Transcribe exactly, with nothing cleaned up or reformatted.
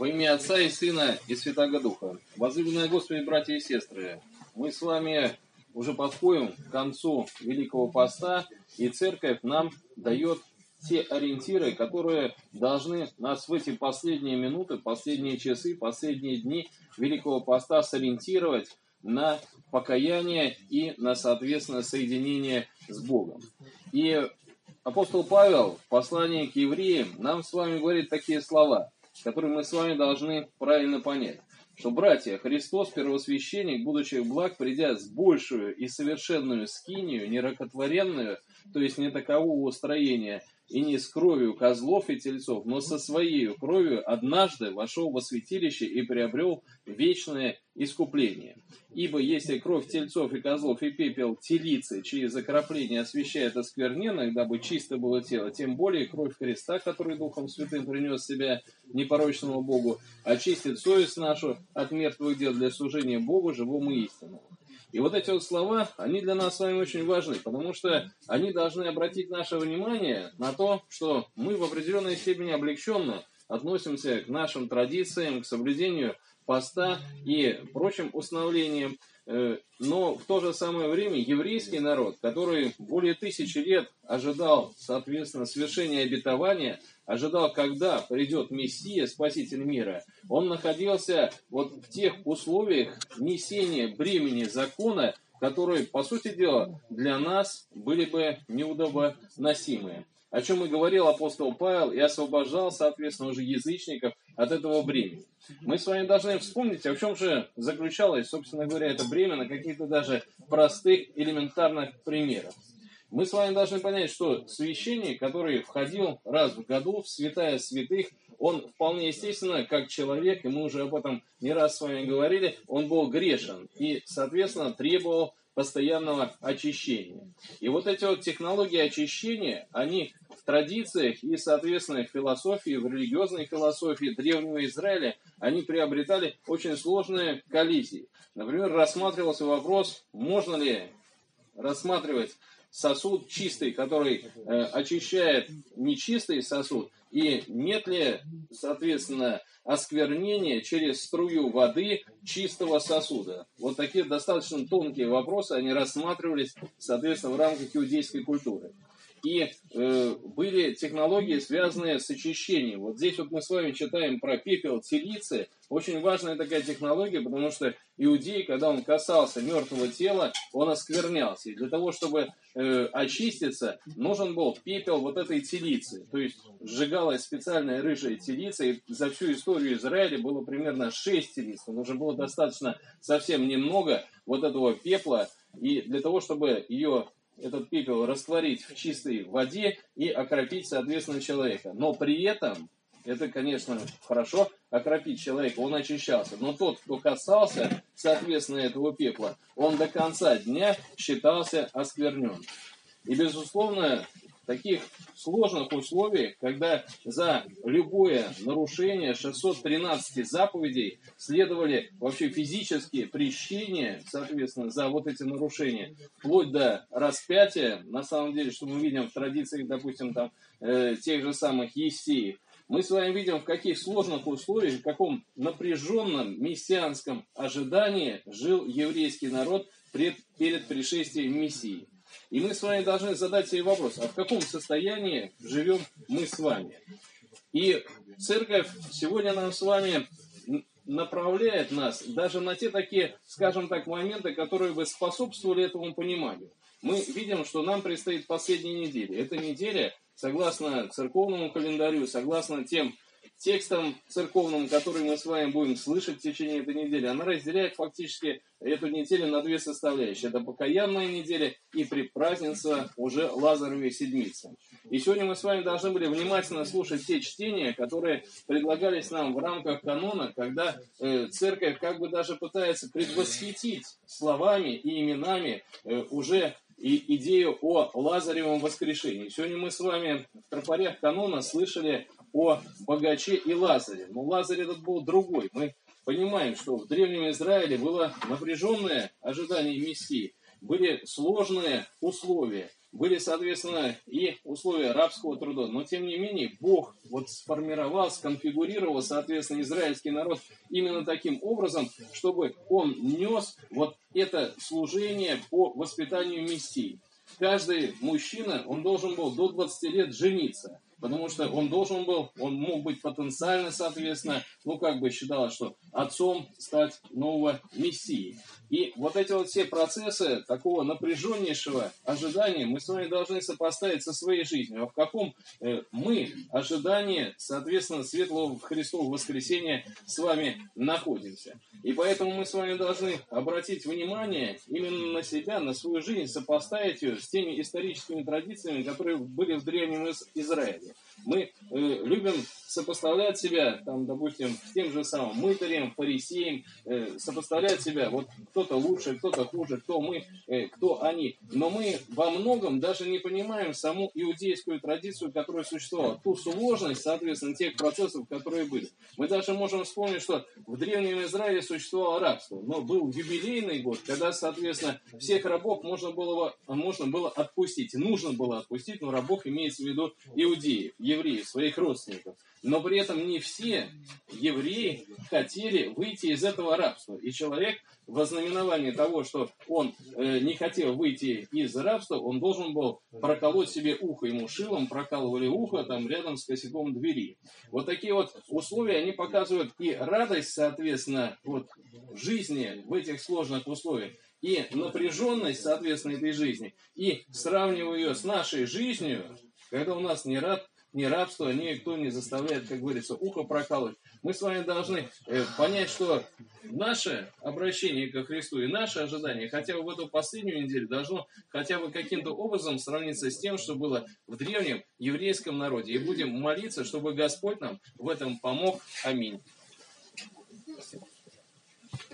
Во имя Отца и Сына и Святаго Духа. Возлюбленные Господи, братья и сестры, мы с вами уже подходим к концу Великого Поста, и Церковь нам дает те ориентиры, которые должны нас в эти последние минуты, последние часы, последние дни Великого Поста сориентировать на покаяние и на, соответственно, соединение с Богом. И апостол Павел в послании к евреям нам с вами говорит такие слова, которые мы с вами должны правильно понять. Что, братья, Христос, первосвященник, будучи благ, придя с большую и совершенную скинию, нерокотворенную, то есть не такового устроения, и не с кровью козлов и тельцов, но со своей кровью однажды вошел во святилище и приобрел вечное искупление. Ибо если кровь тельцов и козлов и пепел телицы через окропление освящает оскверненных, дабы чисто было тело, тем более кровь Христа, который Духом Святым принес себя непорочному Богу, очистит совесть нашу от мертвых дел для служения Богу, живому и истинному. И вот эти вот слова, они для нас с вами очень важны, потому что они должны обратить наше внимание на то, что мы в определенной степени облегченно относимся к нашим традициям, к соблюдению поста и прочим установлениям, но в то же самое время еврейский народ, который более тысячи лет ожидал, соответственно, свершения обетования, ожидал, когда придет Мессия, Спаситель мира, он находился вот в тех условиях несения бремени закона, которые, по сути дела, для нас были бы неудобоносимые. О чем и говорил апостол Павел, и освобождал, соответственно, уже язычников от этого бремени. Мы с вами должны вспомнить, а в чем же заключалось, собственно говоря, это бремя на каких-то даже простых, элементарных примерах. Мы с вами должны понять, что священник, который входил раз в году в святая святых, он вполне естественно, как человек, и мы уже об этом не раз с вами говорили, он был грешен и, соответственно, требовал постоянного очищения. И вот эти вот технологии очищения, они в традициях и, соответственно, в философии, в религиозной философии Древнего Израиля, они приобретали очень сложные коллизии. Например, рассматривался вопрос, можно ли рассматривать сосуд чистый, который э, очищает нечистый сосуд, и нет ли, соответственно, осквернения через струю воды чистого сосуда. Вот такие достаточно тонкие вопросы, они рассматривались, соответственно, в рамках иудейской культуры. И э, были технологии, связанные с очищением. Вот здесь вот мы с вами читаем про пепел телицы. Очень важная такая технология, потому что иудей, когда он касался мертвого тела, он осквернялся. И для того, чтобы э, очиститься, нужен был пепел вот этой телицы. То есть сжигалась специальная рыжая телица, и за всю историю Израиля было примерно шесть телиц. Но уже было достаточно совсем немного вот этого пепла, и для того, чтобы ее... этот пепел растворить в чистой воде и окропить, соответственно, человека. Но при этом, это, конечно, хорошо окропить человека, он очищался. Но тот, кто касался, соответственно, этого пепла, он до конца дня считался оскверненным. И, безусловно, в таких сложных условиях, когда за любое нарушение шестисот тринадцати заповедей следовали вообще физические прещения, соответственно, за вот эти нарушения, вплоть до распятия, на самом деле, что мы видим в традициях, допустим, там, э, тех же самых Ессеев, мы с вами видим, в каких сложных условиях, в каком напряженном мессианском ожидании жил еврейский народ пред, перед пришествием Мессии. И мы с вами должны задать себе вопрос, а в каком состоянии живем мы с вами? И Церковь сегодня нам с вами направляет нас даже на те такие, скажем так, моменты, которые бы способствовали этому пониманию. Мы видим, что нам предстоит последняя неделя. Эта неделя, согласно церковному календарю, согласно тем текстом церковным, который мы с вами будем слышать в течение этой недели, она разделяет фактически эту неделю на две составляющие. Это покаянная неделя и предпразднество уже Лазаревой седмицы. И сегодня мы с вами должны были внимательно слушать те чтения, которые предлагались нам в рамках канона, когда э, церковь как бы даже пытается предвосхитить словами и именами э, уже и идею о Лазаревом воскрешении. Сегодня мы с вами в тропарях канона слышали о богаче и Лазаре. Но Лазарь этот был другой. Мы понимаем, что в Древнем Израиле было напряженное ожидание Мессии, были сложные условия. были, соответственно, и условия рабского труда. Но, тем не менее, Бог вот сформировал, сконфигурировал, соответственно, израильский народ именно таким образом, чтобы он нес вот это служение по воспитанию Мессии. Каждый мужчина, он должен был до двадцати лет жениться. Потому что он должен был, он мог быть потенциально, соответственно, ну как бы считалось, что отцом стать нового Мессии. И вот эти вот все процессы такого напряженнейшего ожидания мы с вами должны сопоставить со своей жизнью. А в каком э, мы ожидании, соответственно, светлого Христового воскресения с вами находимся. И поэтому мы с вами должны обратить внимание именно на себя, на свою жизнь, сопоставить ее с теми историческими традициями, которые были в Древнем Израиле. Мы э, любим сопоставлять себя, там, допустим, с тем же самым мытарем, фарисеем, э, сопоставлять себя, вот кто-то лучше, кто-то хуже, кто мы, э, кто они. Но мы во многом даже не понимаем саму иудейскую традицию, которая существовала, ту сложность, соответственно, тех процессов, которые были. Мы даже можем вспомнить, что в Древнем Израиле существовало рабство, но был юбилейный год, когда, соответственно, всех рабов можно было, можно было отпустить, нужно было отпустить, но рабов имеется в виду иудеев, евреев, своих родственников. Но при этом не все евреи хотели выйти из этого рабства. И человек во знаменовании того, что он э, не хотел выйти из рабства, он должен был проколоть себе ухо. Ему шилом прокалывали ухо там рядом с косяком двери. Вот такие вот условия, они показывают и радость, соответственно, вот, жизни в этих сложных условиях, и напряженность, соответственно, этой жизни. И сравнивая ее с нашей жизнью, когда у нас не раб, ни рабство, никто не заставляет, как говорится, ухо прокалывать. Мы с вами должны э, понять, что наше обращение ко Христу и наше ожидание, хотя бы в эту последнюю неделю, должно хотя бы каким-то образом сравниться с тем, что было в древнем еврейском народе. И будем молиться, чтобы Господь нам в этом помог. Аминь.